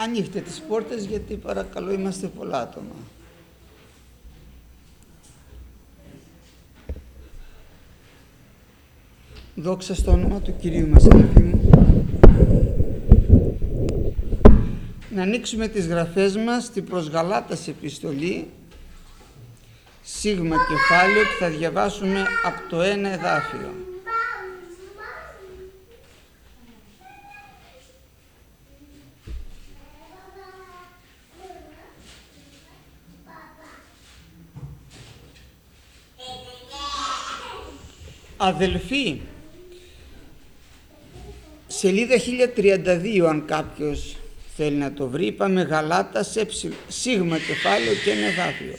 Ανοίχτε τις πόρτες, γιατί παρακαλώ είμαστε πολλά άτομα. Δόξα στο όνομα του Κυρίου μας, αδελφοί μου. Να ανοίξουμε τις γραφές μας στην προς Γαλάτας επιστολή, σίγμα κεφάλαιο, και θα διαβάσουμε από το 1 εδάφιο. Αδελφοί, σελίδα 1032, αν κάποιος θέλει να το βρει, είπαμε Γαλάτας σίγμα κεφάλαιο και ένα εδάφιο.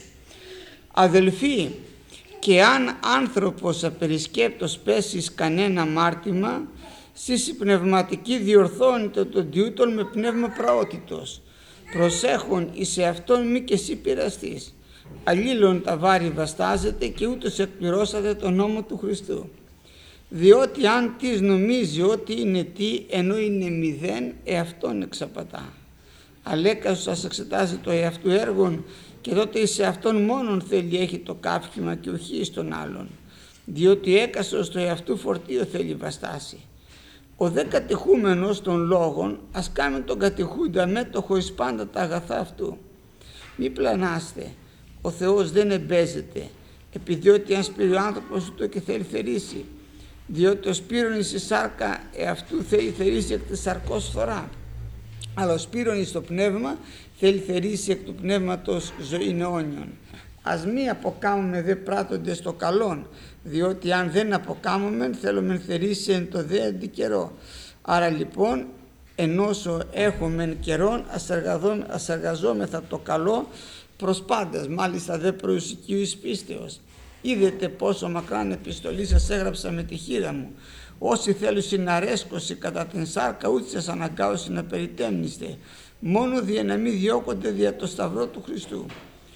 Αδελφοί, και αν άνθρωπος απερισκέπτος πέσει εις κανένα αμάρτημα, σεις πνευματική διορθώνεται τον τιούτον με πνεύμα πραότητος, προσέχον εις εαυτόν μη και εσύ πειραστείς. Αλλήλων τα βάρη βαστάζετε και ούτως εκπληρώσατε τον νόμο του Χριστού. Διότι αν της νομίζει ότι είναι τι, ενώ είναι μηδέν, εαυτόν εξαπατά. Αλέκας σας εξετάζει το εαυτού έργον, και τότε εις εαυτόν μόνον θέλει έχει το κάψιμα και οχι εις τον άλλον. Διότι έκαστος το εαυτού φορτίο θέλει βαστάσει. Ο δε κατεχούμενος των λόγων, ας κάνει τον κατεχούντα μέτοχο εις πάντα τα αγαθά αυτού. Μη πλανάστε. Ο Θεός δεν εμπέζεται, επιδιότι αν σπείρει ο άνθρωπος το και θέλει θερήσει, διότι ο σπείρον εις η σάρκα εαυτού θέλει θερήσει εκ της σαρκός φθορά, αλλά ο σπείρον εις το πνεύμα θέλει θερήσει εκ του πνεύματος ζωήν αιώνιον. Ας μη αποκάμουμε δε πράττοντες το καλόν, διότι αν δεν αποκάμουμε θέλουμε θερήσει εν το δε αντικαιρό. Άρα λοιπόν, ενώσο έχουμε καιρόν, ας εργαζόμεθα το καλό προς πάντας, μάλιστα δε προουσικίου εις πίστεως. Είδετε πόσο μακράν επιστολή σας έγραψα με τη χείρα μου. Όσοι θέλουν να αρέσκωση κατά την σάρκα, ούτε σας αναγκάωση να περιτέμνηστε, μόνο δια να μην διώκονται δια το σταυρό του Χριστού.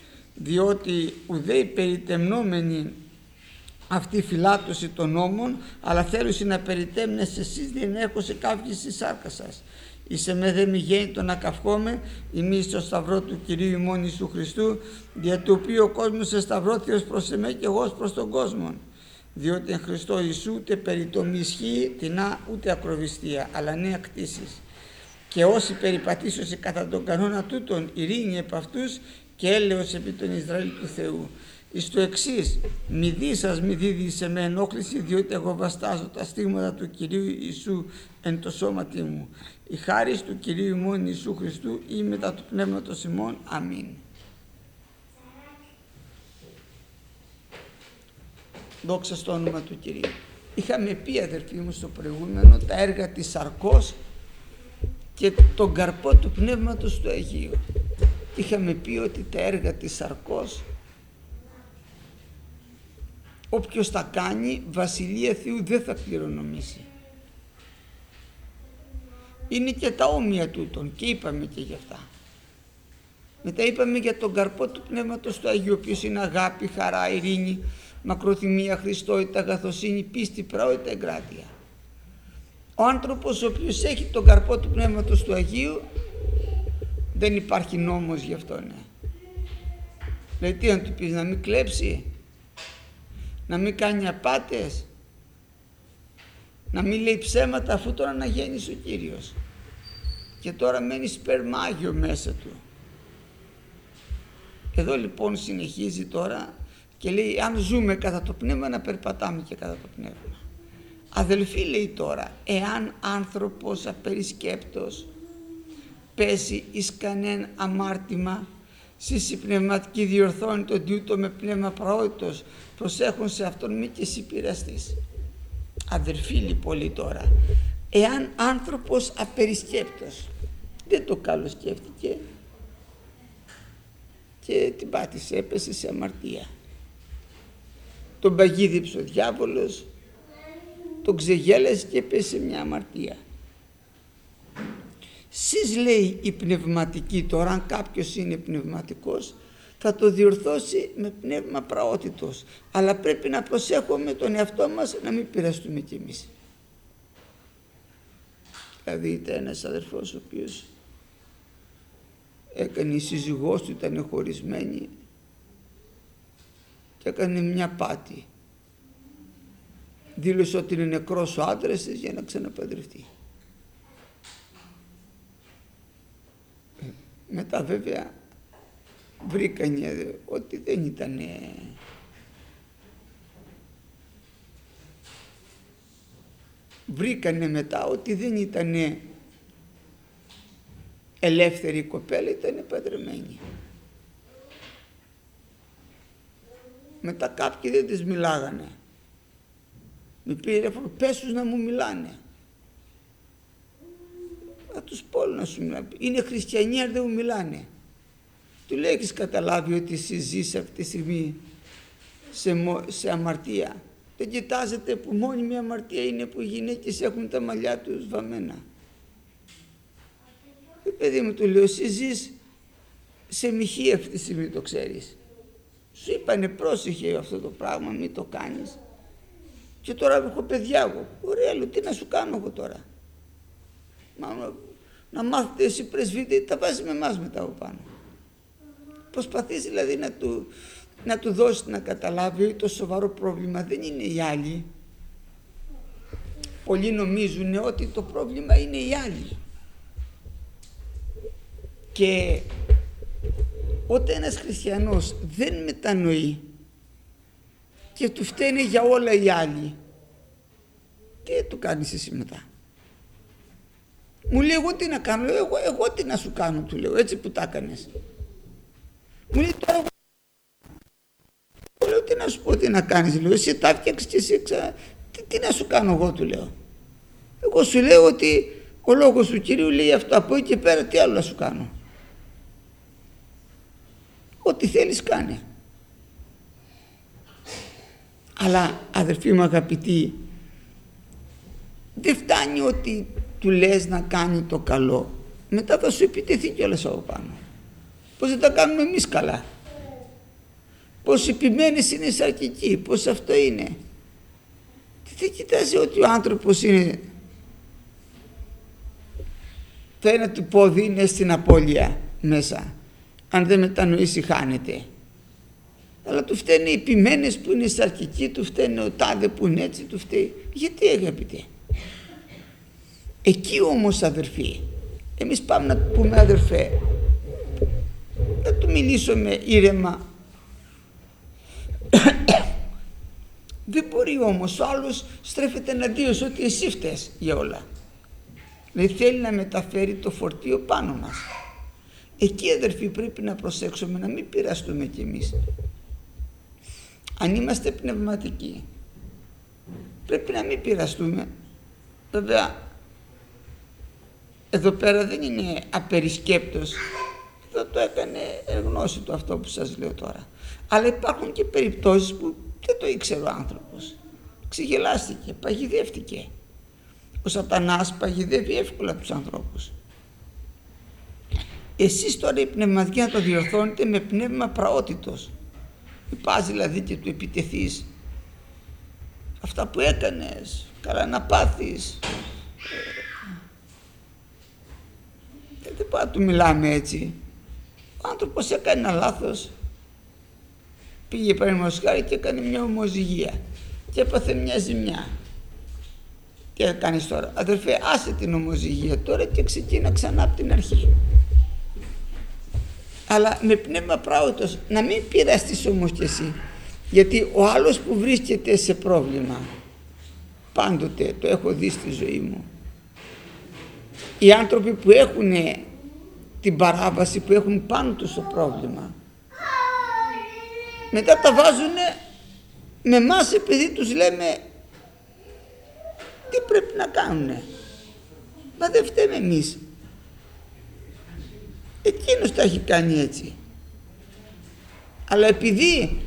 Διότι ουδέ οι περιτεμνόμενοι αυτή φυλάτωση των νόμων, αλλά θέλουν να περιτέμνεστε εσείς δεν έχωσε κάποιοι στη σάρκα σας. Είσαι με δε μη γέννητο να καυχόμαι, ημείς στο σταυρό του Κυρίου ημών Ιησού Χριστού, δια του οποίου ο κόσμος εσταυρώθη ως προς εμέ και εγώ ως προς τον κόσμο. Διότι εν Χριστώ Ιησού ούτε περιτομή ισχύει, τεινά ούτε ακροβιστία, αλλά νέα κτήσεις. Και όσοι περιπατήσωσι κατά τον κανόνα τούτον, ειρήνη επ' αυτούς και έλεος επί τον Ισραήλ του Θεού. Εις το εξής, μη δίδει σε με ενόχληση, διότι εγώ βαστάζω τα στίγματα του Κυρίου Ιησού εν το σώματι μου. Η χάρις του Κυρίου ημών Ιησού Χριστού ή μετά του Πνεύματος ημών. Αμήν. Δόξα στο όνομα του Κυρίου. Είχαμε πει, αδερφοί μου, στο προηγούμενο τα έργα της σαρκός και τον καρπό του Πνεύματος του Αγίου. Είχαμε πει ότι τα έργα της σαρκός, όποιος τα κάνει, βασιλεία Θεού δεν θα κληρονομήσει. Είναι και τα όμοια τούτων και είπαμε και γι' αυτά. Μετά είπαμε για τον καρπό του Πνεύματος του Αγίου, ο οποίος είναι αγάπη, χαρά, ειρήνη, μακροθυμία, χριστότητα, αγαθοσύνη, πίστη, πραότητα, εγκράτεια. Ο άνθρωπος ο οποίος έχει τον καρπό του Πνεύματος του Αγίου, δεν υπάρχει νόμος γι' αυτό, ναι. Δηλαδή τι να του πεις, να μην κλέψει, να μην κάνει απάτες, να μην λέει ψέματα, αφού τώρα αναγέννησε ο Κύριος και τώρα μένει σπερμάγιο μέσα του. Εδώ λοιπόν συνεχίζει τώρα και λέει αν ζούμε κατά το πνεύμα να περπατάμε και κατά το πνεύμα. Αδελφοί, λέει τώρα, εάν άνθρωπος απερισκέπτος πέσει εις κανέν αμάρτημα, σεις η πνευματική διορθώνει τον τιούτο με πνεύμα πραότητος, προσέχουν σε αυτόν μη και εσύ πειραστείς. Αδελφοί, λοιπόν, λέει τώρα, εάν άνθρωπος απερισκέπτος δεν το καλοσκέφτηκε και την πάτησε, έπεσε σε αμαρτία, τον παγίδεψε ο διάβολος, τον ξεγέλασε και έπεσε σε μια αμαρτία. Σεις, λέει, η πνευματική, τώρα αν κάποιος είναι πνευματικός θα το διορθώσει με πνεύμα πραότητος, αλλά πρέπει να προσέχουμε τον εαυτό μας να μην πειραστούμε κι εμείς. Δηλαδή ήταν ένας αδερφός ο οποίος έκανε η σύζυγός του, ήταν χωρισμένη και έκανε μια πάτη. Δήλωσε ότι είναι νεκρός ο άντρας της για να ξαναπαντρευτεί. Μετά βέβαια βρήκανε ότι δεν ήταν ελεύθερη η κοπέλα, ήταν παντρεμένη. Μετά κάποιοι δεν τις μιλάγανε. Με πήρε τηλέφωνο, πες τους να μου μιλάνε. Θα τους πω να σου μιλάνε. Είναι χριστιανοί αν δεν μου μιλάνε. Του λέει, έχεις καταλάβει ότι εσύ ζεις αυτή τη στιγμή σε αμαρτία? Δεν κοιτάζετε που μόνη μια αμαρτία είναι που οι γυναίκες έχουν τα μαλλιά τους βαμμένα. Παιδί μου, του λέω, εσύ ζεις σε μοιχεία αυτή τη στιγμή, το ξέρεις. Σου είπανε πρόσεχε αυτό το πράγμα, μην το κάνεις. Και τώρα έχω παιδιά εγώ. Ωραία, λέω, τι να σου κάνω εγώ τώρα? Να μάθετε εσύ πρεσβύτεροι, τα βάζει με εμάς μετά από πάνω. Προσπαθείς δηλαδή να του δώσεις να καταλάβει ότι το σοβαρό πρόβλημα δεν είναι οι άλλοι. Πολλοί νομίζουν ότι το πρόβλημα είναι οι άλλοι. Και όταν ένας χριστιανός δεν μετανοεί και του φταίνε για όλα οι άλλοι, τι του κάνεις εσύ μετά? Μου λέει, εγώ τι να κάνω? Εγώ τι να σου κάνω, του λέω, έτσι που τα έκανες. Μου λέει, τώρα εγώ λέω, τι να σου πω, τι να κάνεις? Λέω, εσύ τα έφτιαξες και εσύ τι να σου κάνω εγώ, του λέω. Εγώ σου λέω ότι ο λόγος του Κυρίου λέει αυτό, από εκεί και πέρα τι άλλο να σου κάνω? Ό,τι θέλεις κάνε. Αλλά αδερφοί μου αγαπητοί, δεν φτάνει ότι του λες να κάνει το καλό, μετά θα σου επιτεθεί κιόλας από πάνω. Πώς δεν τα κάνουμε εμείς καλά? Πώς επιμένεις είναι σαρκική, πώς αυτό είναι? Δεν κοιτάζει ότι ο άνθρωπος είναι, το ένα του πόδι είναι στην απώλεια μέσα. Αν δεν μετανοήσει χάνεται. Αλλά του φταίνε οι επιμένες που είναι σαρκικοί, του φταίνε ο τάδε που είναι έτσι, του φταίει. Γιατί αγαπητέ? Εκεί όμως αδερφοί, εμείς πάμε να του πούμε, αδερφέ, να του μιλήσουμε ήρεμα. Δεν μπορεί όμως, ο άλλος στρέφεται εναντίον σου ότι εσύ φταίς για όλα. Δηλαδή θέλει να μεταφέρει το φορτίο πάνω μας. Εκεί αδερφοί πρέπει να προσέξουμε να μην πειραστούμε κι εμείς. Αν είμαστε πνευματικοί πρέπει να μην πειραστούμε. Βέβαια εδώ πέρα δεν είναι απερισκέπτος, εδώ το έκανε γνώση του αυτό που σας λέω τώρα. Αλλά υπάρχουν και περιπτώσεις που δεν το ήξερε ο άνθρωπος. Ξεγελάστηκε, παγιδεύτηκε. Ο σατανάς παγιδεύει εύκολα τους ανθρώπους. Εσείς τώρα οι πνευματικοί να το διορθώνετε με πνεύμα πραότητος. Μην πας δηλαδή και του επιτεθείς. Αυτά που έκανες, καλά να πάθεις. Δεν πάω να του μιλάμε έτσι. Ο άνθρωπος έκανε ένα λάθος. Πήγε παραδείγματος χάρη και έκανε μια ομοζυγία και έπαθε μια ζημιά. Τι θα κάνεις τώρα? Αδερφέ, άσε την ομοζυγία τώρα και ξεκίνα ξανά από την αρχή. Αλλά με πνεύμα πράωτος, να μην πειραστείς όμως κι εσύ. Γιατί ο άλλος που βρίσκεται σε πρόβλημα, πάντοτε το έχω δει στη ζωή μου, οι άνθρωποι που έχουν την παράβαση, που έχουν πάνω τους το πρόβλημα, μετά τα βάζουν με εμάς επειδή τους λέμε τι πρέπει να κάνουνε. Μα δεν φταίμε εμείς. Εκείνος τα έχει κάνει έτσι. Αλλά επειδή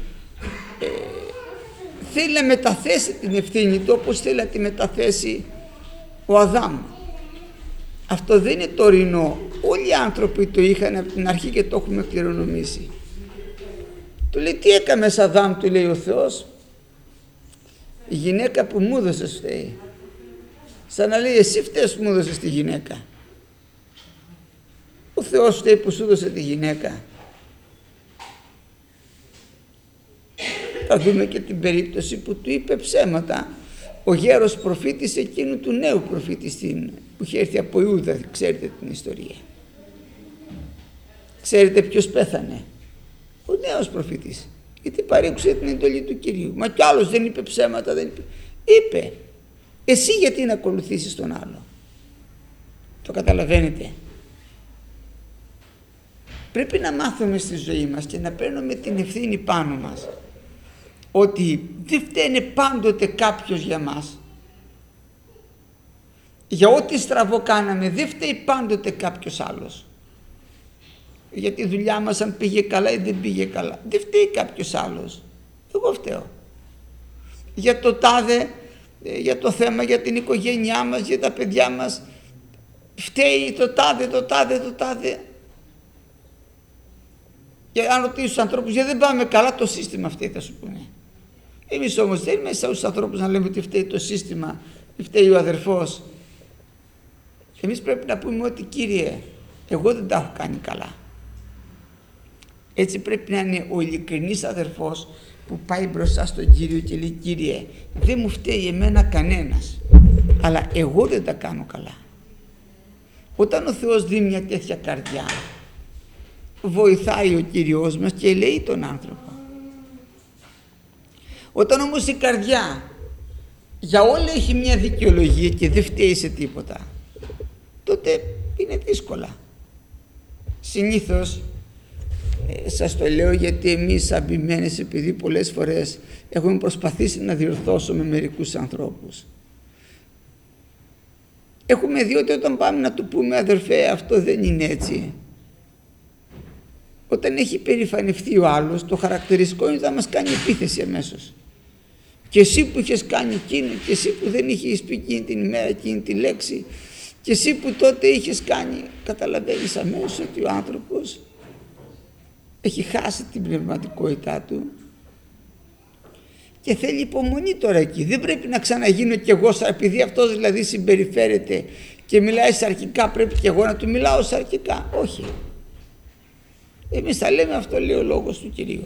θέλει να μεταθέσει την ευθύνη του όπως θέλει να τη μεταθέσει ο Αδάμ. Αυτό δεν είναι τωρινό. Όλοι οι άνθρωποι το είχαν από την αρχή και το έχουμε κληρονομήσει. Του λέει, τι έκαμες Αδάμ, του λέει ο Θεός? Η γυναίκα που μου έδωσες φταίει. Σαν να λέει, εσύ φταίς που μου έδωσες τη γυναίκα. Ο Θεός φταίει που σου έδωσε τη γυναίκα? Θα δούμε και την περίπτωση που του είπε ψέματα ο γέρος προφήτης εκείνου του νέου προφήτη που είχε έρθει από Ιούδα. Ξέρετε την ιστορία. Ξέρετε ποιος πέθανε? Ο νέος προφήτης, γιατί παρήκουσε την εντολή του Κυρίου. Μα κι άλλος δεν είπε ψέματα, δεν είπε. Είπε. Εσύ γιατί να ακολουθήσεις τον άλλο? Το καταλαβαίνετε? Πρέπει να μάθουμε στη ζωή μας και να παίρνουμε την ευθύνη πάνω μας ότι δεν φταίνε πάντοτε κάποιος για μας. Για ό,τι στραβό κάναμε δεν φταίει πάντοτε κάποιος άλλος. Για τη δουλειά μας αν πήγε καλά ή δεν πήγε καλά, δεν φταίει κάποιος άλλος. Εγώ φταίω. Για το τάδε, για το θέμα, για την οικογένειά μας, για τα παιδιά μας, φταίει το τάδε. Και αν ρωτήσεις τους ανθρώπους γιατί δεν πάμε καλά, το σύστημα φταίει, θα σου πούνε. Εμείς όμως δεν είμαστε στους ανθρώπους να λέμε ότι φταίει το σύστημα, φταίει ο αδερφός. Εμείς πρέπει να πούμε ότι Κύριε, εγώ δεν τα έχω κάνει καλά. Έτσι πρέπει να είναι ο ειλικρινής αδερφός που πάει μπροστά στον Κύριο και λέει Κύριε, δεν μου φταίει εμένα κανένας, αλλά εγώ δεν τα κάνω καλά. Όταν ο Θεός δει μια τέτοια καρδιά, βοηθάει ο Κύριος μας και ελέει τον άνθρωπο. Όταν όμως η καρδιά για όλα έχει μια δικαιολογία και δεν φταίει σε τίποτα, τότε είναι δύσκολα. Συνήθως σας το λέω γιατί εμείς αμπημένες, επειδή πολλές φορές έχουμε προσπαθήσει να διορθώσουμε μερικούς ανθρώπους, έχουμε δει ότι όταν πάμε να του πούμε αδερφέ αυτό δεν είναι έτσι, όταν έχει περηφανευτεί ο άλλος, το χαρακτηριστικό είναι ότι θα μας κάνει επίθεση αμέσως. Και εσύ που είχες κάνει εκείνο, και εσύ που δεν είχες πει εκείνη την ημέρα εκείνη τη λέξη, και εσύ που τότε είχες κάνει, καταλαβαίνεις αμέσως ότι ο άνθρωπος έχει χάσει την πνευματικότητά του και θέλει υπομονή τώρα εκεί. Δεν πρέπει να ξαναγίνω κι εγώ, επειδή αυτός δηλαδή συμπεριφέρεται και μιλάει σαρκικά, πρέπει κι εγώ να του μιλάω σαρκικά. Όχι. Εμείς θα λέμε αυτό, λέει ο λόγος του Κυρίου.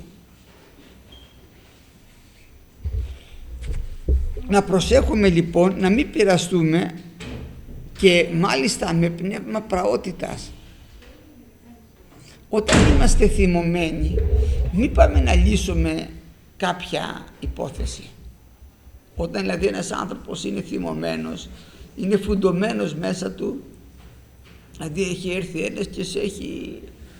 Να προσέχουμε λοιπόν να μην πειραστούμε και μάλιστα με πνεύμα πραότητας. Όταν είμαστε θυμωμένοι, μην πάμε να λύσουμε κάποια υπόθεση. Όταν δηλαδή ένας άνθρωπος είναι θυμωμένος, είναι φουντωμένος μέσα του, δηλαδή έχει έρθει ένας και σε έχει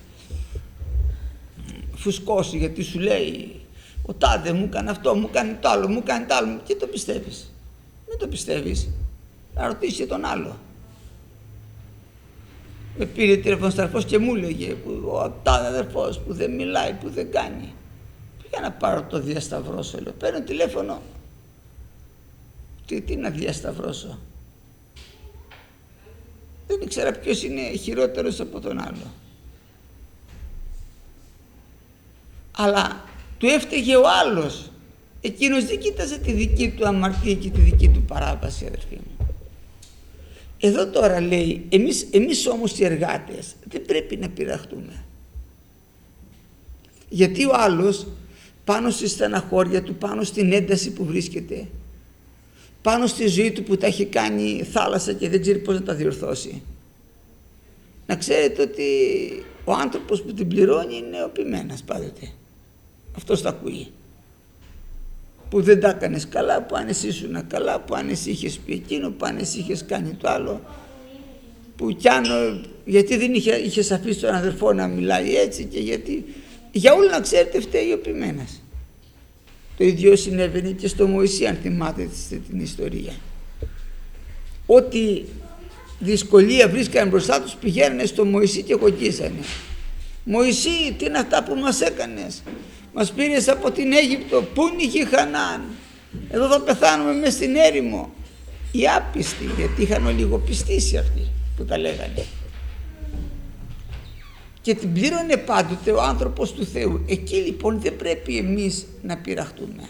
φουσκώσει γιατί σου λέει ο τάδε μου έκανε αυτό, μου έκανε το άλλο, μου έκανε το άλλο, και το πιστεύεις? Μην το πιστεύεις, να ρωτήσεις και τον άλλο. Με πήρε τηλέφωνο αδερφός και μου έλεγε ο τάδε αδερφός που δεν μιλάει, που δεν κάνει. Πήγα να πάρω το διασταυρώσω, λέω. Παίρνω τηλέφωνο. Τι να διασταυρώσω? Δεν ήξερα ποιος είναι χειρότερος από τον άλλο. Αλλά του έφταιγε ο άλλος. Εκείνος δεν κοίταζε τη δική του αμαρτία και τη δική του παράβαση, αδερφοί μου. Εδώ τώρα λέει, εμείς όμως οι εργάτες δεν πρέπει να πειραχτούμε. Γιατί ο άλλος πάνω στη στεναχώρια του, πάνω στην ένταση που βρίσκεται, πάνω στη ζωή του που τα έχει κάνει θάλασσα και δεν ξέρει πώς να τα διορθώσει, να ξέρετε ότι ο άνθρωπος που την πληρώνει είναι ο ποιμένας πάντοτε. Αυτός τα ακούει. Που δεν τα έκανες καλά, που αν εσύ ήσουν καλά, που αν εσύ είχες πει εκείνο, που αν εσύ είχες κάνει το άλλο, που κι αν, γιατί δεν είχες αφήσει τον αδερφό να μιλάει έτσι, και γιατί, για όλα να ξέρετε φταίει ο ποιμένας. Το ίδιο συνέβαινε και στο Μωυσή, αν θυμάται την ιστορία. Ό,τι δυσκολία βρίσκανε μπροστά τους, πηγαίνανε στο Μωυσή και γογγίζανε. Μωυσή, τι είναι αυτά που μας έκανες? Μας πήρες από την Αίγυπτο, πού είναι η γη Χαναάν? Εδώ θα πεθάνουμε μες στην έρημο. Οι άπιστοι, γιατί είχαν ολιγοπιστήσει αυτοί που τα λέγανε. Και την πλήρωνε πάντοτε ο άνθρωπος του Θεού. Εκεί λοιπόν δεν πρέπει εμείς να πειραχτούμε.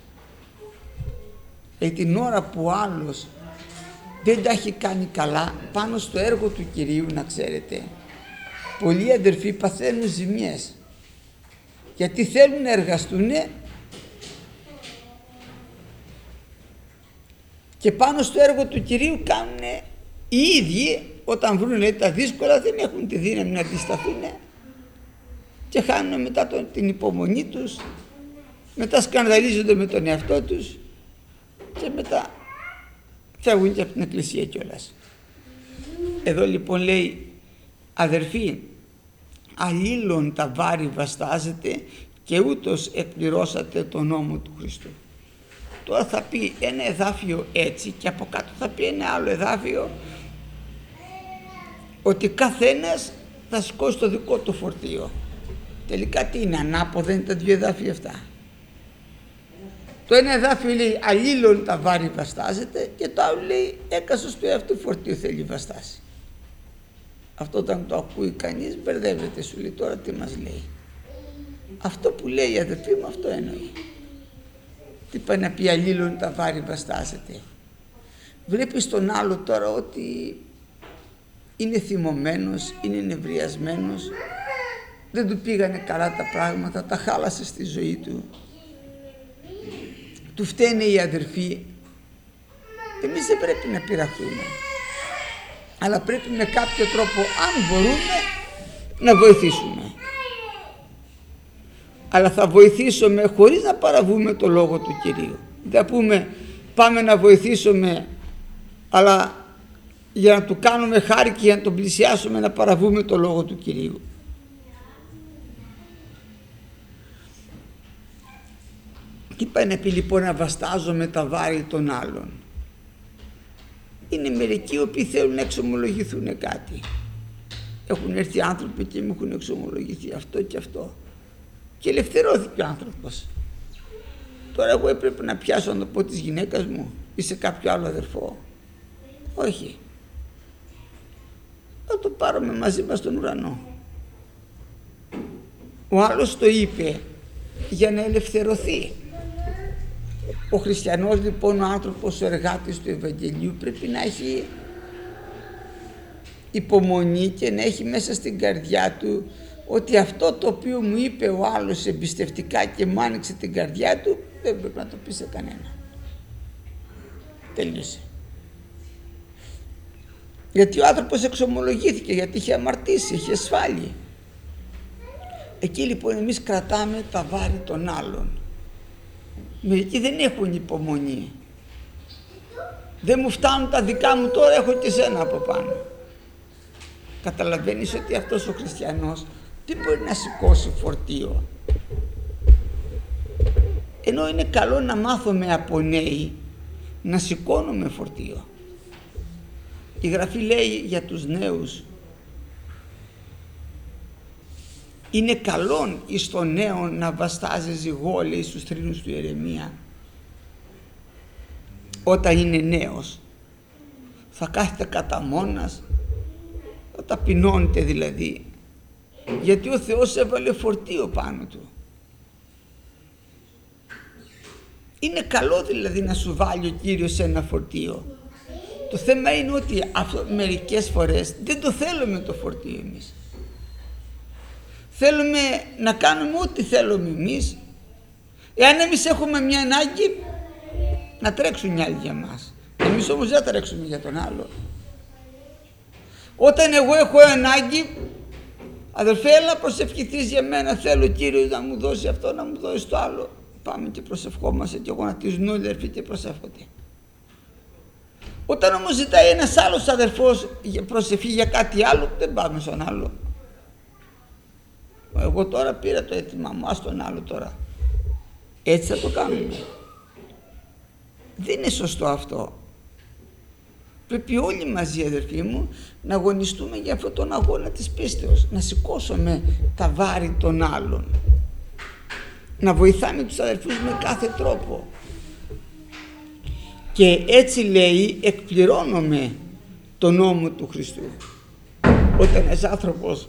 Την ώρα που ο άλλος δεν τα έχει κάνει καλά πάνω στο έργο του Κυρίου, να ξέρετε, πολλοί αδερφοί παθαίνουν ζημιές γιατί θέλουν να εργαστούν και πάνω στο έργο του Κυρίου κάνουν οι ίδιοι, όταν βρουν λέει, τα δύσκολα, δεν έχουν τη δύναμη να αντισταθούν και χάνουν μετά την υπομονή τους, μετά σκανδαλίζονται με τον εαυτό τους και μετά φεύγουν και από την εκκλησία κιόλας. Εδώ λοιπόν λέει, αδερφοί, αλλήλων τα βάρη βαστάζετε και ούτως εκπληρώσατε τον νόμο του Χριστού. Τώρα θα πει ένα εδάφιο έτσι και από κάτω θα πει ένα άλλο εδάφιο ότι καθένας θα σηκώσει το δικό του φορτίο. Τελικά τι είναι, ανάποδα είναι τα δύο εδάφια αυτά. Το ένα εδάφιο λέει αλλήλων τα βάρη βαστάζετε και το άλλο λέει έκαστος του εαυτού φορτίου θέλει βαστάσει. Αυτό όταν το ακούει κανείς μπερδεύεται, σου λέει τώρα τι μας λέει. Αυτό που λέει η αδερφή μου αυτό εννοεί. Τι πάει να πει αλλήλων τα βάρη βαστάζετε. Βλέπεις τον άλλο τώρα ότι είναι θυμωμένος, είναι νευριασμένος, δεν του πήγανε καλά τα πράγματα, τα χάλασε στη ζωή του. Του φταίνε οι αδερφοί. Εμείς δεν πρέπει να πειραχθούμε, αλλά πρέπει με κάποιο τρόπο, αν μπορούμε, να βοηθήσουμε. Αλλά θα βοηθήσουμε χωρίς να παραβούμε το λόγο του Κυρίου. Δεν πούμε πάμε να βοηθήσουμε, αλλά για να του κάνουμε χάρη και για να τον πλησιάσουμε να παραβούμε το λόγο του Κυρίου. Τι πάει να πει λοιπόν να βαστάζουμε τα βάρη των άλλων. Είναι μερικοί οι οποίοι θέλουν να εξομολογηθούν κάτι. Έχουν έρθει άνθρωποι και μου έχουν εξομολογηθεί αυτό και αυτό. Και ελευθερώθηκε ο άνθρωπος. Τώρα εγώ έπρεπε να πιάσω να το πω της γυναίκας μου ή σε κάποιο άλλο αδερφό. Όχι. Θα το πάρουμε μαζί μας στον ουρανό. Ο άλλος το είπε για να ελευθερωθεί. Ο χριστιανός λοιπόν, ο άνθρωπος, ο εργάτης του Ευαγγελίου πρέπει να έχει υπομονή και να έχει μέσα στην καρδιά του ότι αυτό το οποίο μου είπε ο άλλος εμπιστευτικά και μου άνοιξε την καρδιά του δεν πρέπει να το πει σε κανένα. Τελείωσε. Γιατί ο άνθρωπος εξομολογήθηκε, γιατί είχε αμαρτήσει, είχε σφάλει. Εκεί λοιπόν εμείς κρατάμε τα βάρη των άλλων. Μερικοί δεν έχουν υπομονή. Δεν μου φτάνουν τα δικά μου, τώρα έχω και σένα από πάνω. Καταλαβαίνεις ότι αυτός ο χριστιανός τι μπορεί να σηκώσει φορτίο. Ενώ είναι καλό να μάθουμε από νέοι να σηκώνουμε φορτίο. Η Γραφή λέει για τους νέους, είναι καλόν εις τον νέο να βαστάζει ζυγό, λέει στους θρήνους του Ιερεμία. Όταν είναι νέος θα κάθεται κατά μόνας, θα ταπεινώνεται δηλαδή, γιατί ο Θεός έβαλε φορτίο πάνω του. Είναι καλό δηλαδή να σου βάλει ο Κύριος ένα φορτίο. Το θέμα είναι ότι μερικές φορές δεν το θέλουμε το φορτίο εμείς. Θέλουμε να κάνουμε ό,τι θέλουμε εμείς. Εάν εμείς έχουμε μια ανάγκη, να τρέξουν οι άλλοι για μας. Εμείς όμως δεν θα τρέξουμε για τον άλλο. Όταν εγώ έχω ανάγκη, αδερφέ, έλα προσευχηθείς για μένα, θέλω ο Κύριος να μου δώσει αυτό, να μου δώσει το άλλο. Πάμε και προσευχόμαστε και γονατίζουν όλοι οι αδερφοί και προσεύχονται. Όταν όμως ζητάει ένας άλλος αδερφός προσευχή για κάτι άλλο, δεν πάμε στον άλλο. Εγώ τώρα πήρα το αίτημά μου, ας τον άλλο τώρα. Έτσι θα το κάνουμε. Δεν είναι σωστό αυτό. Πρέπει όλοι μαζί, αδερφοί μου, να αγωνιστούμε για αυτόν τον αγώνα της πίστεως, να σηκώσουμε τα βάρη των άλλων, να βοηθάμε τους αδερφούς με κάθε τρόπο. Και έτσι λέει, εκπληρώνουμε τον νόμο του Χριστού. Όταν ένας άνθρωπος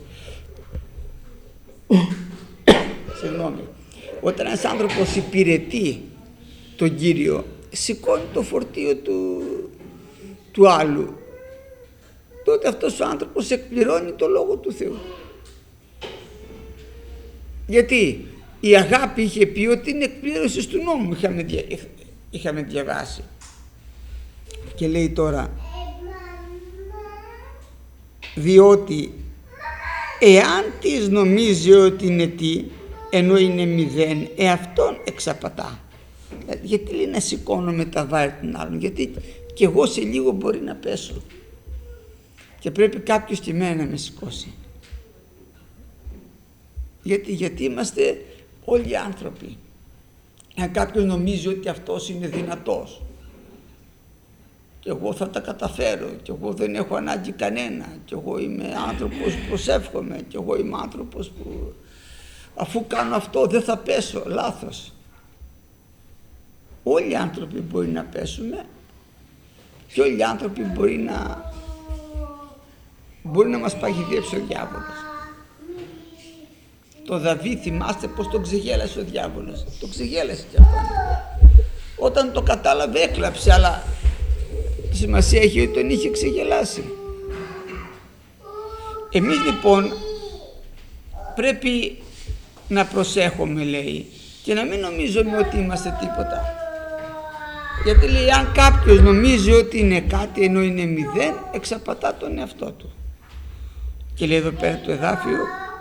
όταν ένας άνθρωπος υπηρετεί τον Κύριο, σηκώνει το φορτίο του άλλου, τότε αυτός ο άνθρωπος εκπληρώνει το Λόγο του Θεού. Γιατί η αγάπη είχε πει ότι είναι εκπλήρωση του νόμου, είχαμε διαβάσει. Και λέει τώρα, διότι εάν της νομίζει ότι είναι τι, ενώ είναι μηδέν, αυτόν εξαπατά. Γιατί λέει να σηκώνω με τα βάρη των άλλων, γιατί και εγώ σε λίγο μπορεί να πέσω και πρέπει κάποιος και εμένα να με σηκώσει. Γιατί είμαστε όλοι άνθρωποι. Αν κάποιος νομίζει ότι αυτός είναι δυνατός και εγώ θα τα καταφέρω και εγώ δεν έχω ανάγκη κανένα και εγώ είμαι άνθρωπος που προσεύχομαι και εγώ είμαι άνθρωπος που αφού κάνω αυτό δεν θα πέσω, λάθος. Όλοι οι άνθρωποι μπορεί να πέσουμε και όλοι οι άνθρωποι μπορεί να μας παγιδεύσει ο διάβολος. Το Δαβίδ θυμάστε πως τον ξεγέλασε ο διάβολος. Το ξεγέλασε και αυτόν. Όταν το κατάλαβε έκλαψε, αλλά τη σημασία έχει ότι τον είχε ξεγελάσει. Εμείς λοιπόν πρέπει να προσέχουμε, λέει, και να μην νομίζουμε ότι είμαστε τίποτα. Γιατί λέει, αν κάποιος νομίζει ότι είναι κάτι ενώ είναι μηδέν, εξαπατά τον εαυτό του. Και λέει εδώ πέρα το εδάφιο,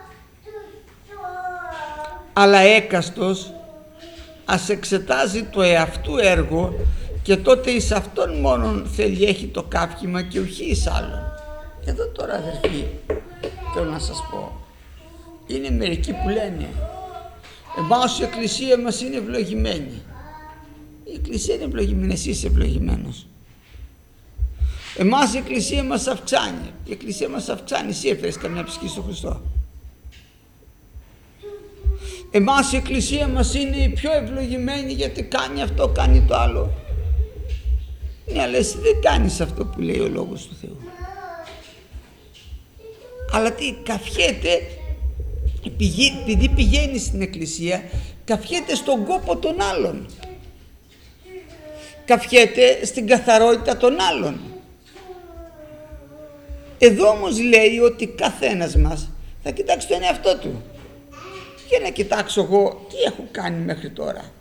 αλλά έκαστος ας εξετάζει το εαυτού έργο και τότε εις αυτόν μόνον θέλει έχει το καύχημα και ουχή εις άλλον. Εδώ τώρα αδερφοί θέλω να σας πω, είναι μερικοί που λένε εμάς η εκκλησία μας είναι ευλογημένη. Η εκκλησία είναι ευλογημένη, εσύ είσαι ευλογημένος. Εμάς η εκκλησία μας αυξάνει. Η εκκλησία μας αυξάνει, εσύ έφερες καμιά ψυχή στον Χριστό. Εμάς η εκκλησία μας είναι η πιο ευλογημένη γιατί κάνει αυτό, κάνει το άλλο. Ναι, αλλά εσύ δεν κάνεις αυτό που λέει ο Λόγος του Θεού. Αλλά τι, καφιέται, επειδή πηγαίνει στην εκκλησία, καφιέται στον κόπο των άλλων. Καφιέται στην καθαρότητα των άλλων. Εδώ όμως λέει ότι καθένας μας θα κοιτάξει τον εαυτό του. Και να κοιτάξω εγώ τι έχω κάνει μέχρι τώρα.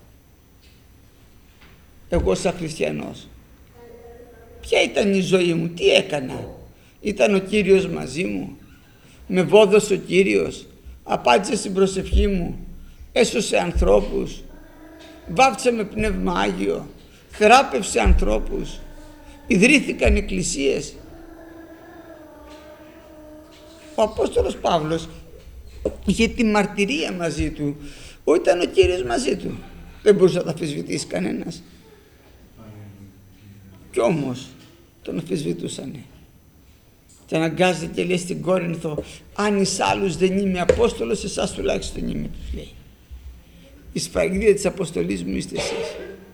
Εγώ σαν χριστιανός. Ποια ήταν η ζωή μου, τι έκανα. Ήταν ο Κύριος μαζί μου. Με βόδωσε ο Κύριος. Απάντησε στην προσευχή μου. Έσωσε ανθρώπους. Βάφτισε με Πνεύμα Άγιο. Θεράπευσε ανθρώπους. Ιδρύθηκαν εκκλησίες. Ο Απόστολος Παύλος είχε τη μαρτυρία μαζί του. Ήταν ο Κύριος μαζί του. Δεν μπορούσε να τα αμφισβητήσει κανένας. Κι όμως τον αμφισβητούσανε. Και αναγκάζεται και λέει στην Κόρινθο, αν εις άλλους δεν είμαι Απόστολος, εσάς τουλάχιστον είμαι, τους λέει. Η σφραγίδα της αποστολής μου είστε εσείς.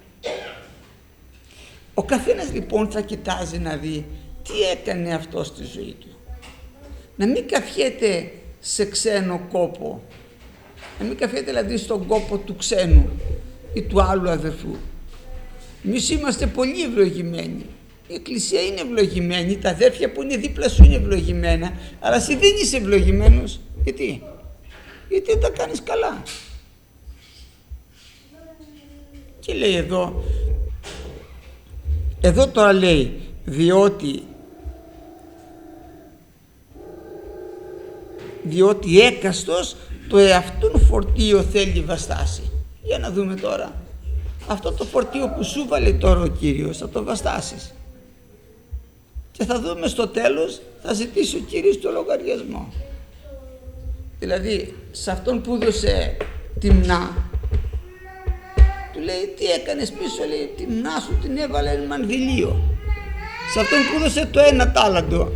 Ο καθένας λοιπόν θα κοιτάζει να δει τι έκανε αυτό στη ζωή του. Να μην καφιέται σε ξένο κόπο. Να μην καφιέται δηλαδή στον κόπο του ξένου ή του άλλου αδερφού. Εμείς είμαστε πολύ ευλογημένοι. Η Εκκλησία είναι ευλογημένη, τα αδέρφια που είναι δίπλα σου είναι ευλογημένα, αλλά εσύ δεν είσαι ευλογημένος. Γιατί δεν τα κάνεις καλά. Και λέει εδώ τώρα λέει, διότι έκαστος το εαυτόν φορτίο θέλει βαστάσει. Για να δούμε τώρα. Αυτό το φορτίο που σου βάλε τώρα ο Κύριος θα το βαστάσεις. Και θα δούμε στο τέλος, θα ζητήσει ο Κύριος το λογαριασμό. Δηλαδή σε αυτόν που έδωσε τη μνά, του λέει τι έκανες πίσω, λέει τη μνά σου την έβαλε εν μανδυλίο. Σε αυτόν που έδωσε το 1 τάλαντο,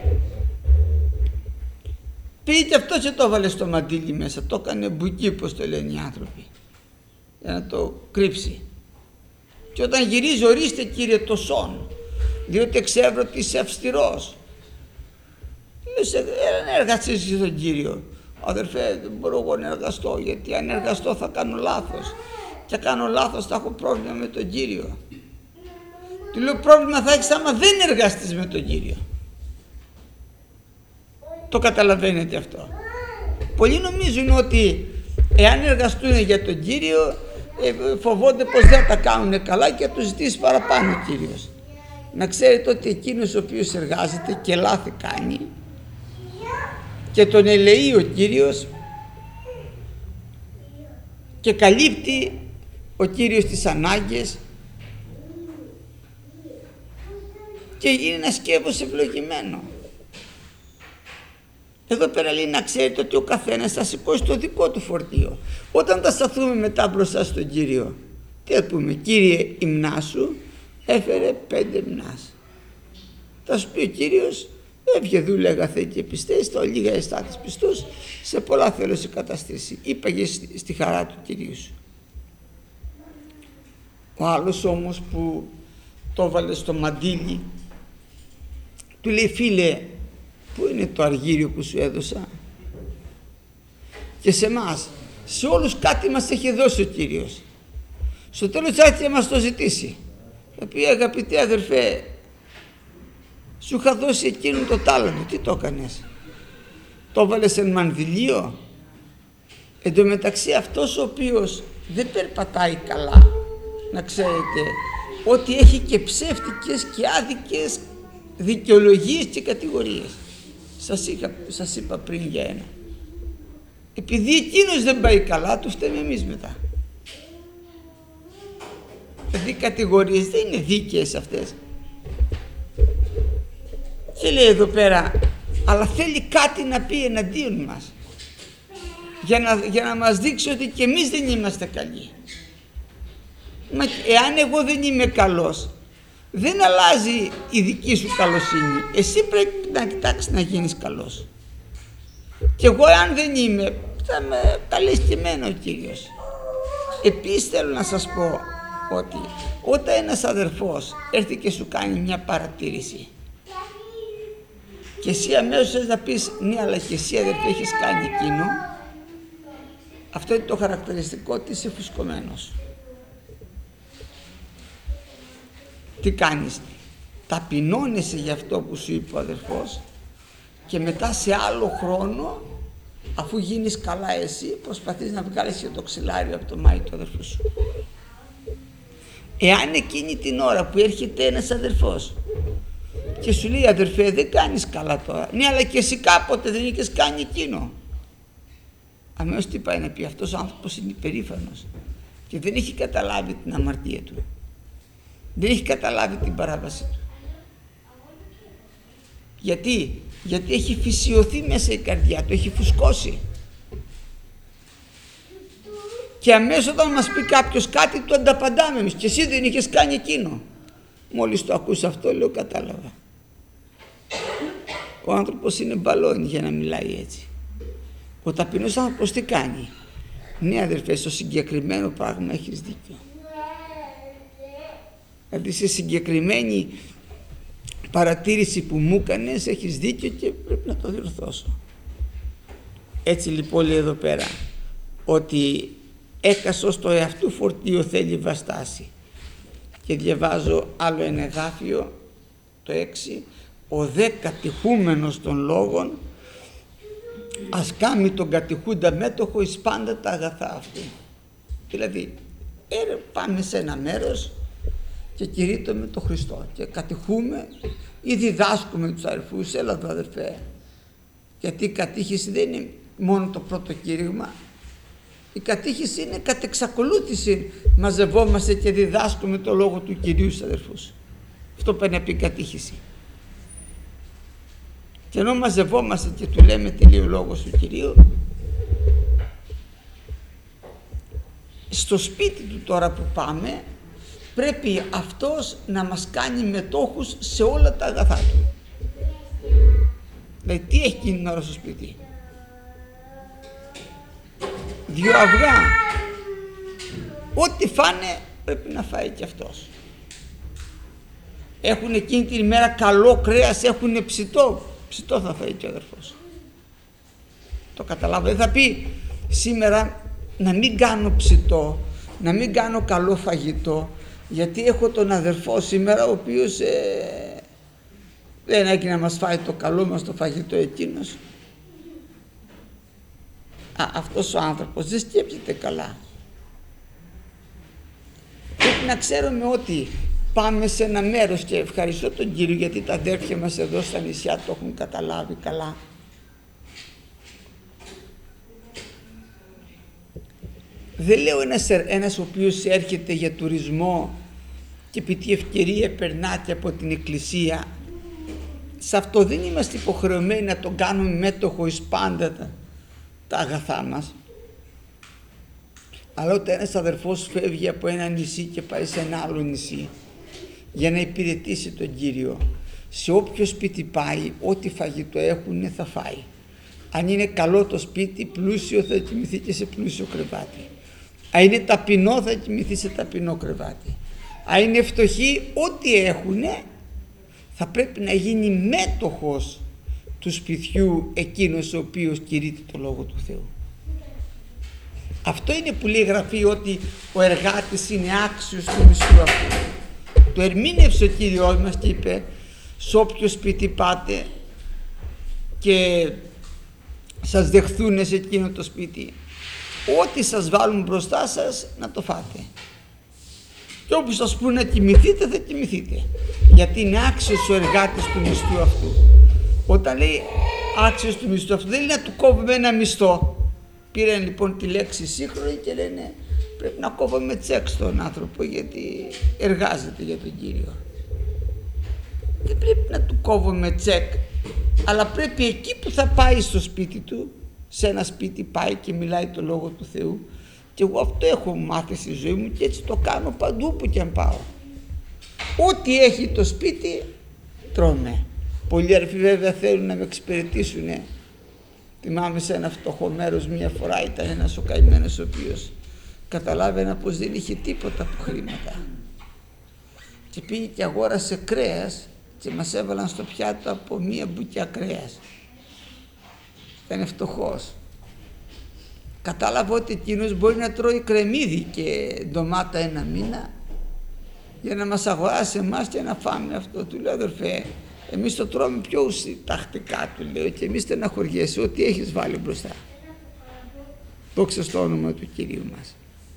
πήγε και αυτό και το έβαλε στο μαντίλι μέσα, το έκανε μπουκί, πως το λένε οι άνθρωποι, για να το κρύψει. Και όταν γυρίζει, ορίστε Κύριε το σόν, διότι εξεύρω ότι είσαι αυστηρός. Λες, να εργαστείς τον Κύριο. Αδερφέ, δεν μπορώ εγώ να εργαστώ, γιατί αν εργαστώ θα κάνω λάθος. Και κάνω λάθος θα έχω πρόβλημα με τον Κύριο. Του λέω, πρόβλημα θα έχεις άμα δεν εργαστείς με τον Κύριο. Το καταλαβαίνετε αυτό. Πολλοί νομίζουν ότι Εάν εργαστούν για τον Κύριο, φοβόνται πως δεν τα κάνουν καλά και τους ζητήσει παραπάνω ο Κύριος. Να ξέρετε ότι εκείνος ο οποίος εργάζεται και λάθη κάνει και τον ελεεί ο Κύριος και καλύπτει ο Κύριος τις ανάγκες και γίνει ένα σκεύος ευλογημένο. Εδώ πέρα λέει να ξέρετε ότι ο καθένας θα σηκώσει το δικό του φορτίο. Όταν θα σταθούμε μετά μπροστά στον Κύριο, τι θα πούμε? Κύριε, η μνά σου έφερε 5 μνάς. Θα σου πει ο Κύριος, έβγε δούλε αγαθέ και πιστέ, στα ολίγα εστάτης πιστός, σε πολλά θέλω σε καταστήσει. Είπαγε στη χαρά του Κυρίου σου. Ο άλλος όμως που το έβαλε στο μαντίλι, του λέει, φίλε, πού είναι το αργύριο που σου έδωσα? Και σε εμάς, σε όλους κάτι μας έχει δώσει ο Κύριος. Στο τέλος θα μας το ζητήσει. Θα πει, αγαπητέ αδερφέ, σου είχα δώσει εκείνον το τάλαντο, τι το έκανες? Το έβαλες εν μανδυλίο? Εν τω μεταξύ αυτός ο οποίος δεν περπατάει καλά, να ξέρετε ότι έχει και ψεύτικες και άδικες δικαιολογίες και κατηγορίες. Σας είπα πριν για ένα. Επειδή εκείνος δεν πάει καλά, του φταίμε εμείς μετά. Δηλαδή οι κατηγορίες δεν είναι δίκαιες αυτές. Και λέει εδώ πέρα, αλλά θέλει κάτι να πει εναντίον μας, για να μας δείξει ότι και εμείς δεν είμαστε καλοί. Μα εάν εγώ δεν είμαι καλός, δεν αλλάζει η δική σου καλοσύνη. Εσύ πρέπει να κοιτάξεις να γίνεις καλός. Και εγώ αν δεν είμαι, θα με καλέσει και εμένα ο Κύριος. Επίσης θέλω να σας πω ότι όταν ένας αδερφός έρθει και σου κάνει μια παρατήρηση και εσύ αμέσως να πεις, ναι, αλλά και εσύ αδερφέ έχεις κάνει εκείνο, αυτό είναι το χαρακτηριστικό ότι είσαι φουσκωμένος. Τι κάνεις? Ταπεινώνεσαι για αυτό που σου είπε ο αδερφός και μετά σε άλλο χρόνο, αφού γίνεις καλά εσύ, προσπαθείς να βγάλεις και το ξυλάριο από το μάτι του αδερφού σου. Εάν εκείνη την ώρα που έρχεται ένας αδερφός και σου λέει, αδερφέ, δεν κάνεις καλά τώρα, ναι, αλλά και εσύ κάποτε δεν είχες κάνει εκείνο, αμέσως τι πάει να πει? Αυτός ο άνθρωπος είναι υπερήφανος και δεν έχει καταλάβει την αμαρτία του, δεν έχει καταλάβει την παράβαση του. Γιατί έχει φυσιωθεί μέσα η καρδιά του, έχει φουσκώσει. Και αμέσως όταν μας πει κάποιος κάτι, του ανταπαντάμε εμείς, και εσύ δεν είχες κάνει εκείνο. Μόλις το ακούς αυτό, λέω, κατάλαβα. Ο άνθρωπος είναι μπαλόνι για να μιλάει έτσι. Ο ταπεινός άνθρωπος τι κάνει? Ναι, αδερφέ, στο συγκεκριμένο πράγμα έχεις δίκιο. Δηλαδή σε συγκεκριμένη παρατήρηση που μου έκανες έχεις δίκιο και πρέπει να το διορθώσω. Έτσι λοιπόν λέει εδώ πέρα ότι έκασος το εαυτού φορτίο θέλει βαστάσει. Και διαβάζω άλλο ένα εδάφιο, το 6, ο δε κατηχούμενος των λόγων ας κάμει τον κατηχούντα μέτοχο εις πάντα τα αγαθά αυτού. Δηλαδή πάμε σε ένα μέρος και κηρύττουμε τον Χριστό και κατηχούμε ή διδάσκουμε τους αδερφούς, έλα εδώ αδερφέ, γιατί η κατήχηση δεν είναι μόνο το πρώτο κήρυγμα, η κατήχηση είναι κατ' εξακολούθηση, μαζευόμαστε και διδάσκουμε το λόγο του Κυρίου στους αδερφούς. Αυτό πάει να πει κατήχηση. Και ενώ μαζευόμαστε και του λέμε τι λέει ο λόγος του Κυρίου, στο σπίτι του τώρα που πάμε πρέπει αυτός να μας κάνει μετόχους σε όλα τα αγαθά του. Δηλαδή τι έχει γίνει την ώρα στο σπίτι? 2 αυγά, ό,τι φάνε πρέπει να φάει και αυτός. Έχουν εκείνη την ημέρα καλό κρέας, έχουν ψητό θα φάει και ο αδερφός. Το καταλάβω. Δεν θα πει σήμερα να μην κάνω ψητό, να μην κάνω καλό φαγητό, γιατί έχω τον αδερφό σήμερα ο οποίος δεν έγινε να μας φάει το καλό μας το φαγητό εκείνος. αυτός ο άνθρωπος δεν σκέφτεται καλά. Πρέπει να ξέρουμε ότι πάμε σε ένα μέρος, και ευχαριστώ τον Κύριο γιατί τα αδέρφια μας εδώ στα νησιά το έχουν καταλάβει καλά. Δεν λέω ένας ο οποίος έρχεται για τουρισμό και επί τη ευκαιρία περνάτε από την εκκλησία, σε αυτό δεν είμαστε υποχρεωμένοι να τον κάνουμε μέτοχο εις πάντα τα αγαθά μας. Αλλά όταν ένας αδερφός φεύγει από ένα νησί και πάει σε ένα άλλο νησί για να υπηρετήσει τον Κύριο, σε όποιο σπίτι πάει, ό,τι φαγητό έχουν θα φάει. Αν είναι καλό το σπίτι, πλούσιο, θα κοιμηθεί και σε πλούσιο κρεβάτι. Αν είναι ταπεινό, θα κοιμηθεί σε ταπεινό κρεβάτι. Αν είναι φτωχοί, ό,τι έχουν θα πρέπει να γίνει μέτοχος του σπιτιού εκείνος ο οποίος κηρύττει το Λόγο του Θεού. Αυτό είναι που λέει η Γραφή, ότι ο εργάτης είναι άξιος του μισθού αυτού. Το ερμήνευσε ο Κύριος μας και είπε, σε όποιο σπίτι πάτε και σας δεχθούν σε εκείνο το σπίτι, ό,τι σας βάλουν μπροστά σας να το φάτε. Και όπου σας πούνε να κοιμηθείτε, θα κοιμηθείτε. Γιατί είναι άξιος ο εργάτης του μισθού αυτού. Όταν λέει άξιος του μισθού αυτού, δεν είναι να του κόβουμε ένα μισθό. Πήραν λοιπόν τη λέξη σύγχρονη και λένε πρέπει να κόβουμε τσεκ στον άνθρωπο γιατί εργάζεται για τον Κύριο. Δεν πρέπει να του κόβουμε τσεκ, αλλά πρέπει εκεί που θα πάει στο σπίτι του, σε ένα σπίτι πάει και μιλάει το Λόγο του Θεού, και εγώ αυτό έχω μάθει στη ζωή μου και έτσι το κάνω παντού που και αν πάω. Ό,τι έχει το σπίτι τρώμε. Πολλοί αδερφοί βέβαια θέλουν να με εξυπηρετήσουν. Θυμάμαι σε ένα φτωχό μέρος μια φορά ήταν ένας ο καημένος ο οποίος καταλάβαινα πως δεν είχε τίποτα από χρήματα και πήγε και αγόρασε κρέας και μας έβαλαν στο πιάτο από μία μπουκιά κρέας. Ήταν φτωχός. Κατάλαβα ότι εκείνος μπορεί να τρώει κρεμμύδι και ντομάτα ένα μήνα για να μας αγοράσει εμάς και να φάμε αυτό. Του λέω αδερφέ, εμείς το τρώμε πιο τακτικά, του λέω, και εμείς στεναχωριέσαι ό,τι έχεις βάλει μπροστά. Δόξα στο όνομα του Κυρίου μας.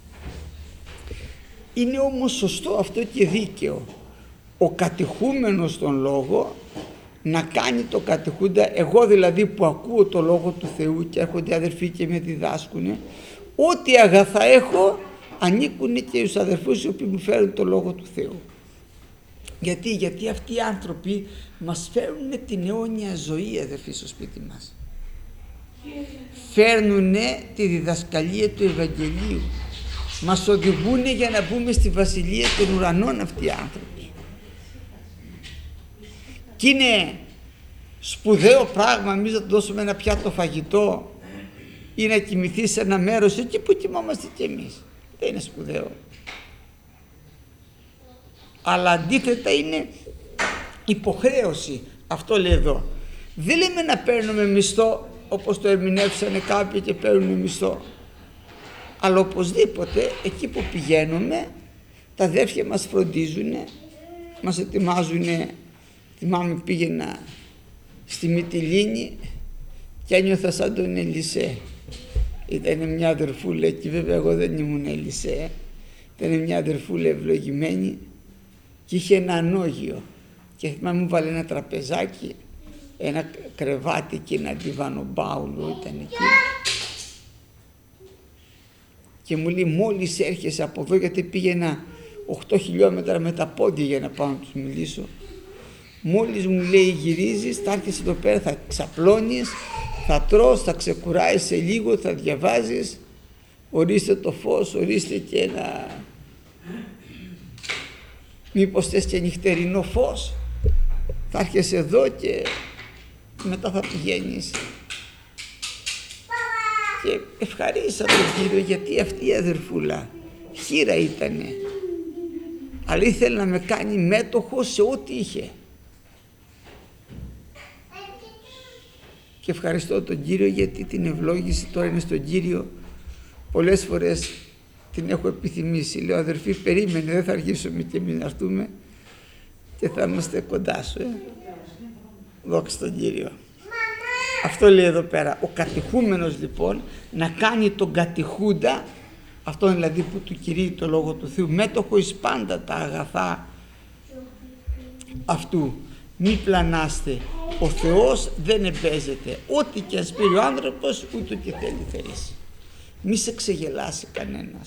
Είναι όμως σωστό αυτό και δίκαιο ο κατηχούμενος τον Λόγο να κάνει το κατηχούντα, εγώ δηλαδή που ακούω το Λόγο του Θεού και έρχονται αδερφοί και με διδάσκουνε, ό,τι αγαθά έχω ανήκουν και στους αδερφούς οι οποίοι μου φέρουν το Λόγο του Θεού. Γιατί αυτοί οι άνθρωποι μας φέρνουν την αιώνια ζωή, αδερφοί, στο σπίτι μας. Φέρνουν τη διδασκαλία του Ευαγγελίου. Μας οδηγούν για να μπούμε στη Βασιλεία των Ουρανών αυτοί οι άνθρωποι. Και είναι σπουδαίο πράγμα εμείς να του δώσουμε ένα πιάτο φαγητό ή να κοιμηθεί σε ένα μέρος εκεί που κοιμόμαστε κι εμείς. Δεν είναι σπουδαίο. Αλλά αντίθετα είναι υποχρέωση. Αυτό λέει εδώ. Δεν λέμε να παίρνουμε μισθό όπως το ερμηνεύσανε κάποιοι και παίρνουν μισθό. Αλλά οπωσδήποτε εκεί που πηγαίνουμε τα αδέρφια μας φροντίζουν, μας ετοιμάζουν. Θυμάμαι πήγαινα στη Μυτιλήνη και ένιωθα σαν τον Ελισέ. Ήταν μια αδερφούλα και βέβαια εγώ δεν ήμουν Ελισέ. Ήταν μια αδερφούλα ευλογημένη και είχε ένα ανώγιο και θυμάμαι μου βάλε ένα τραπεζάκι, ένα κρεβάτι και ένα διβανομπάουλο ήταν εκεί και μου λέει μόλις έρχεσαι από εδώ, γιατί πήγαινα 8 χιλιόμετρα με τα πόδια για να πάω να τους μιλήσω, μόλις μου λέει γυρίζεις, θα έρχεσαι εδώ πέρα, θα ξαπλώνεις, θα τρως, θα ξεκουράεις λίγο, θα διαβάζεις, ορίστε το φως, ορίστε και ένα, μήπως θες και νυχτερινό φως, θα έρχεσαι εδώ και μετά θα πηγαίνεις. Και ευχαρίστησα τον Κύριο, γιατί αυτή η αδερφούλα χήρα ήτανε, αλλά ήθελε να με κάνει μέτοχο σε ό,τι είχε. Και ευχαριστώ τον Κύριο γιατί την ευλόγηση τώρα είναι στον Κύριο. Πολλές φορές την έχω επιθυμήσει. Λέω αδερφή, περίμενε, δεν θα αργήσουμε και εμείς να έρθουμε και θα είμαστε κοντά σου. Δόξα στον Κύριο. Αυτό λέει εδώ πέρα. Ο κατηχούμενος λοιπόν να κάνει τον κατηχούντα, αυτό δηλαδή που του κηρύττει το Λόγο του Θεού, μέτοχο εις πάντα τα αγαθά αυτού. Μη πλανάστε, ο Θεός δεν εμπέζεται, ό,τι και ας πήρει ο άνθρωπος ούτε και θέλει θερήσει. Μη σε ξεγελάσει κανένας.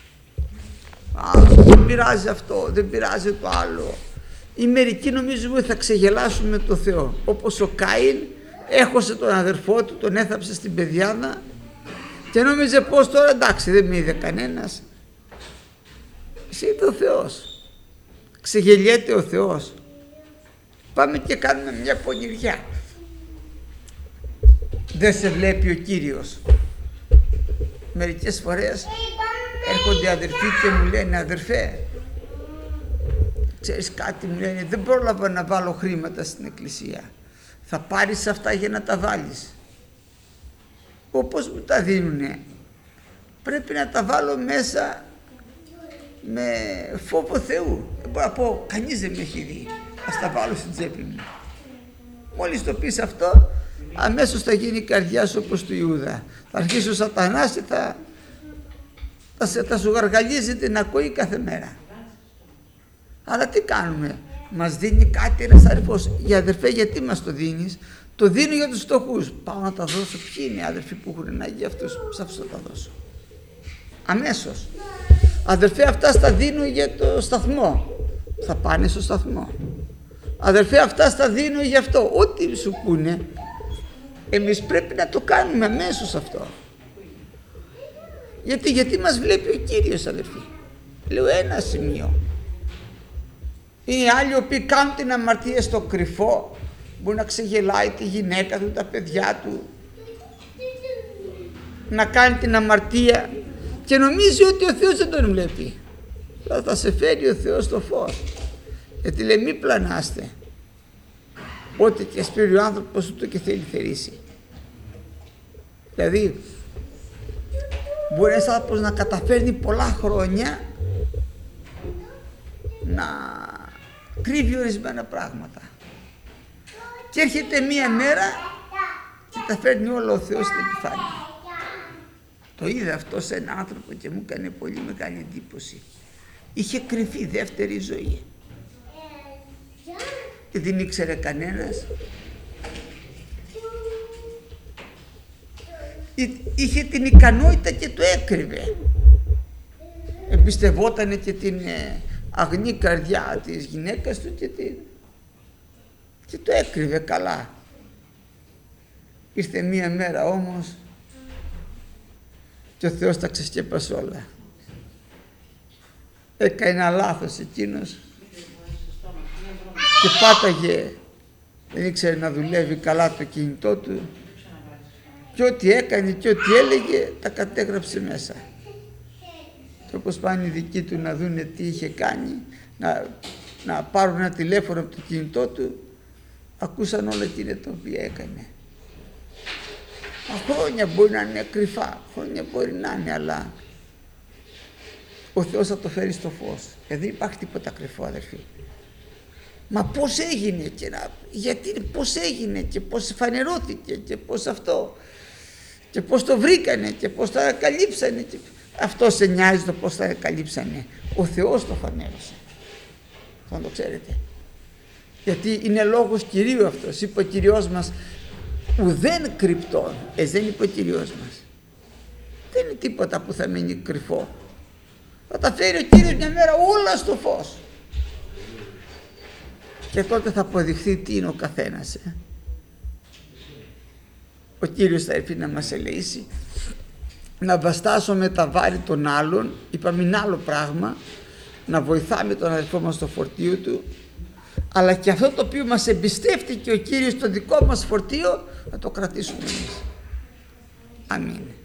Δεν πειράζει αυτό, δεν πειράζει το άλλο. Οι μερικοί νομίζουμε ότι θα ξεγελάσουμε τον Θεό, όπως ο Κάιν έχωσε τον αδερφό του, τον έθαψε στην πεδιάδα και νόμιζε πως τώρα εντάξει δεν με είδε κανένας. Εσύ είδε ο Θεός, ξεγελιέται ο Θεός. Πάμε και κάνουμε μια πονηριά. Δεν σε βλέπει ο Κύριος. Μερικές φορές έρχονται αδερφοί και μου λένε, αδερφέ, ξέρεις κάτι, μου λένε, δεν πρόλαβα να βάλω χρήματα στην εκκλησία. Θα πάρεις αυτά για να τα βάλεις. Όπως μου τα δίνουνε, πρέπει να τα βάλω μέσα με φόβο Θεού. Δεν μπορώ να πω, κανείς δεν με έχει δει. Ας τα βάλω στην τσέπη μου. Μόλις το πεις αυτό, αμέσως θα γίνει η καρδιά σου όπως του Ιούδα. Θα αρχίσει ο σατανάς και θα σου γαργαλίζει την ακοή κάθε μέρα. Αλλά τι κάνουμε, μας δίνει κάτι ένας αδερφός. Για αδερφέ, γιατί μας το δίνεις? Το δίνω για τους φτωχούς. Πάω να τα δώσω. Ποιοι είναι οι αδερφοί που έχουν ανάγκη για αυτούς? Σε αυτούς θα τα δώσω. Αμέσως. Αδερφέ, αυτά στα δίνω για το σταθμό. Θα πάνε στο σταθμό. Αδερφέ, αυτά στα δίνω για αυτό. Ό,τι σου πούνε, εμείς πρέπει να το κάνουμε αμέσως αυτό. Γιατί μας βλέπει ο Κύριος, αδερφοί. Λέω ένα σημείο. Είναι άλλοι οι οποίοι κάνουν την αμαρτία στο κρυφό, μπορεί να ξεγελάει τη γυναίκα του, τα παιδιά του, να κάνει την αμαρτία και νομίζει ότι ο Θεός δεν τον βλέπει. Θα σε φέρει ο Θεός στο φως. Γιατί λέει, μη πλανάστε, ό,τι και σπείρει ο άνθρωπος ούτε και θέλει θερήσει. Δηλαδή μπορεί ένας άνθρωπος να καταφέρνει πολλά χρόνια να κρύβει ορισμένα πράγματα και έρχεται μία μέρα και τα φέρνει όλα ο Θεός στην επιφάνεια. Το είδα αυτό σε έναν άνθρωπο και μου έκανε πολύ μεγάλη εντύπωση. Είχε κρυφεί δεύτερη ζωή και δεν ήξερε κανένας. Είχε την ικανότητα και το έκρυβε. Εμπιστευότανε και την αγνή καρδιά της γυναίκας του και το έκρυβε καλά. Ήρθε μία μέρα όμως και ο Θεός τα ξεσκέπασε όλα. Έκανε ένα λάθος εκείνος και πάταγε, δεν ήξερε να δουλεύει καλά το κινητό του και ό,τι έκανε και ό,τι έλεγε τα κατέγραψε μέσα. Και όπως πάνε οι δικοί του να δούνε τι είχε κάνει, να πάρουν ένα τηλέφωνο από το κινητό του, ακούσαν όλα εκείνα τα οποία έκανε. Χρόνια μπορεί να είναι κρυφά, χρόνια μπορεί να είναι, αλλά ο Θεός θα το φέρει στο φως. Δεν υπάρχει τίποτα κρυφό, αδερφοί. Μα πώς έγινε γιατί πώς έγινε και πώς φανερώθηκε και πώς αυτό και πώς το βρήκανε και πώς το καλύψανε. Αυτό σε νοιάζει το πώς τα καλύψανε? Ο Θεός το φανέρωσε. Θα το ξέρετε. Γιατί είναι λόγος Κυρίου αυτός. Είπε ο Κυριός μας, ουδέν κρυπτόν. Δεν είπε ο Κυριός μας. Δεν είναι τίποτα που θα μείνει κρυφό. Θα τα φέρει ο Κύριος μια μέρα όλα στο φως. Και τότε θα αποδειχθεί τι είναι ο καθένας. Ο Κύριος θα έρθει να μας ελεήσει, να βαστάσουμε τα βάρη των άλλων, είπαμε είναι άλλο πράγμα, να βοηθάμε τον αδελφό μας στο φορτίο του, αλλά και αυτό το οποίο μας εμπιστεύτηκε ο Κύριος στο δικό μας φορτίο, να το κρατήσουμε εμείς. Αμήν.